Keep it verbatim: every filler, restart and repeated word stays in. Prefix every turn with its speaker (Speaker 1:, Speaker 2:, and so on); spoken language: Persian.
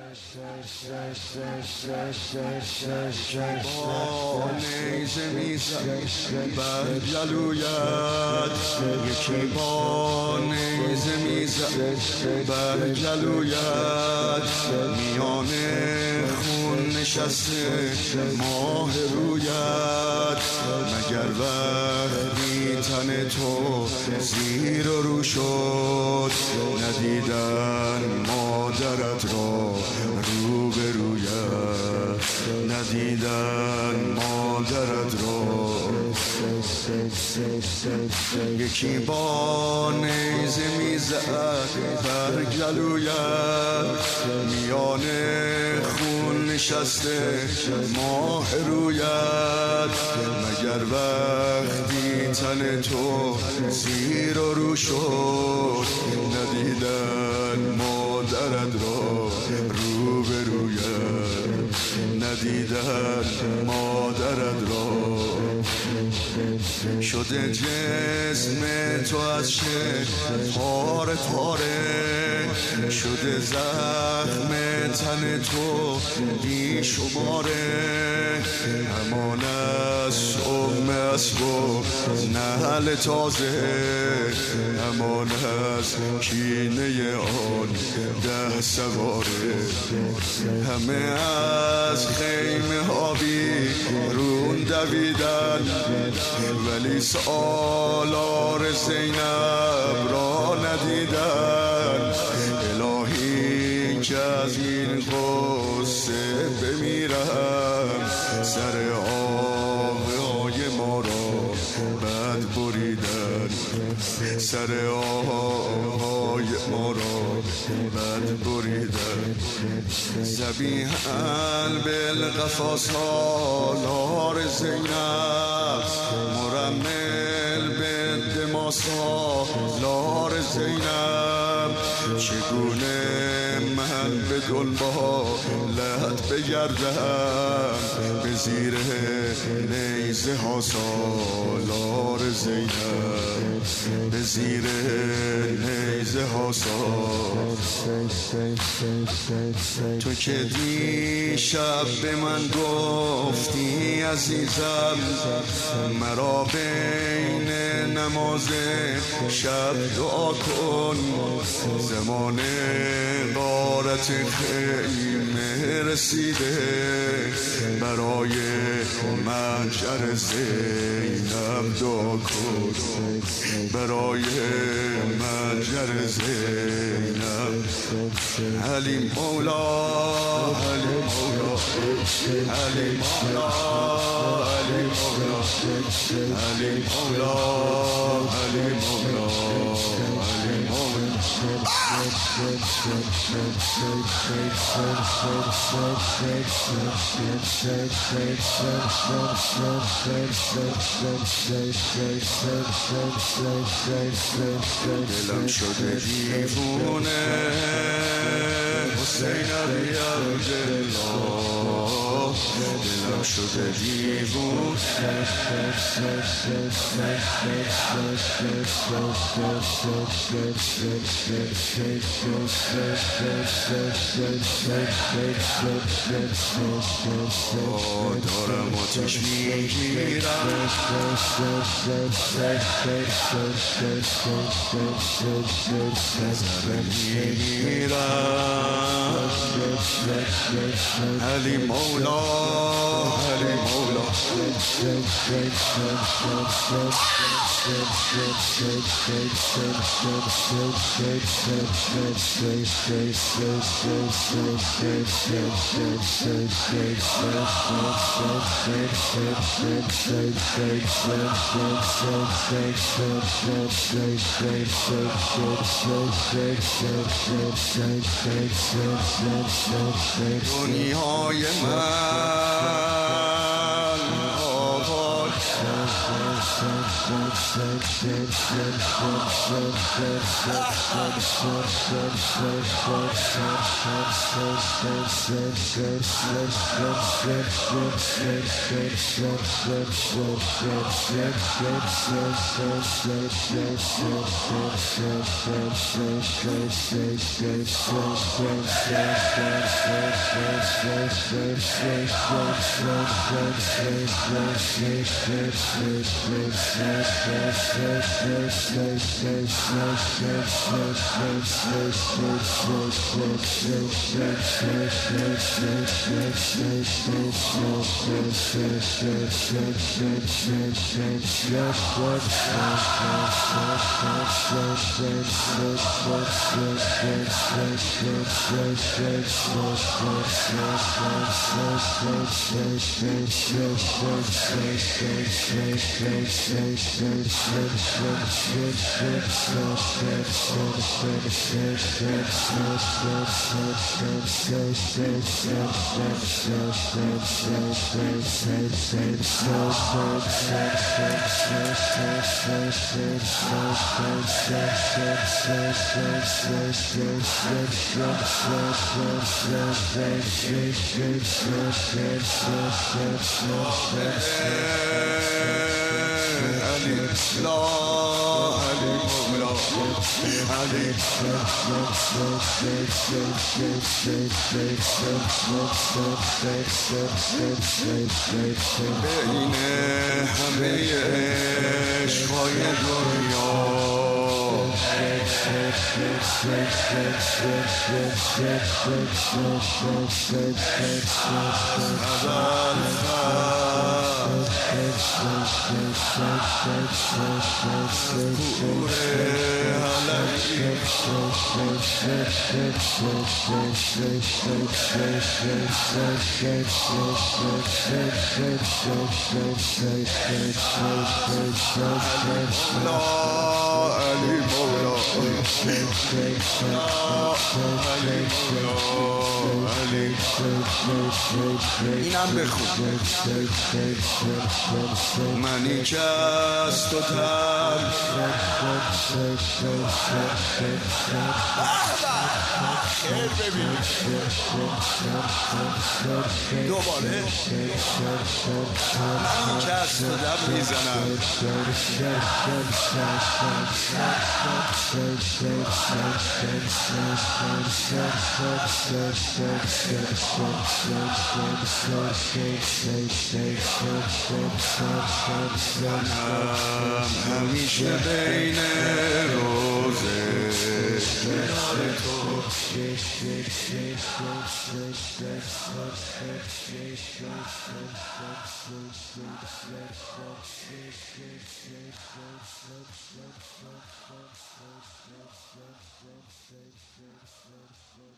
Speaker 1: با نیزه میزد بر جلویت، یکی با نیزه میزد بر جلویت، میان خون نشسته ماه رویت، مگر وقتی تن تو زیر و رو شد، ندیدن مادرت را رو به رویت، ندیدن مادرت را. یکی با نیزه میزد بر جلویت، میان خون نشسته ماه رویت، مگر وقتی تن تو زیر و رو شد، ندیدن مادرت را رو به رویت، ندیدن مادرت را. شده جسم تو از شکل پاره پاره، شده زخم تن تو بی شماره، همان از صبح اسب و نعل تازه، همان از کینه آن ده سواره، همه از خیمه آبی رون دویدن، ولی سالار زینب را ندیدن. الهی که از این غصه بمیرم، سر آقای ما را بد بریدن، سر آقای ما را بد بریدن. ذبیحاً بالقفا سالار زینب، مرمل به دما سالار زینب، چگونه من به دنبالت بگردم، به زیر نیزه ها سالار زینب، به زیر نیزه ها سالار. تو که دیشب به من گفتی عزیزم، مرا بین نماز شب دعا کن، زمان غارت خیمه رسیده، برای محشر زینب دعا کن، برای محشر زینب. علی مولا، علی مولا، علی مولا، علی مولا، علی مولا، علی مولا، علی مولا. دلم شده دیوونه حسین علی عبدالله، دلم شده دیوونه. دارم آتش میگیرم، نظرم میگیرم. علی مولا، علی مولا. دنیای من آقای بین همه عشقهای دنیا علی مولا اینم بخون منی که از تو تر خیر ببین دوباره منی که از تو دم میزنم همیشه بین روزه کنار تو